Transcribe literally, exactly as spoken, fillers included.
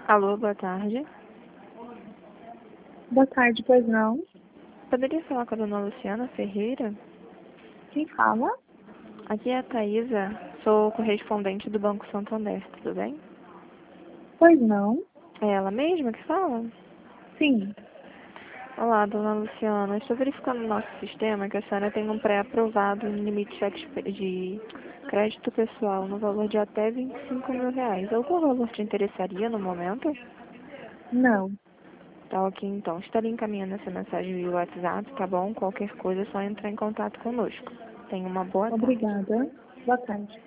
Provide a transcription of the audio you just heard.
Alô, boa tarde. Boa tarde, pois não? Poderia falar com a dona Luciana Ferreira? Quem fala? Aqui é a Thaisa, sou correspondente do Banco Santander, tudo bem? Pois não? É ela mesma que fala? Sim. Olá, dona Luciana. Estou verificando no nosso sistema que a senhora tem um pré-aprovado em limite de cheque de crédito pessoal no valor de até vinte e cinco mil reais. Algum valor te interessaria no momento? Não. Tá ok, então. Estarei encaminhando essa mensagem via WhatsApp, tá bom? Qualquer coisa é só entrar em contato conosco. Tenha uma boa tarde. Obrigada. Boa tarde.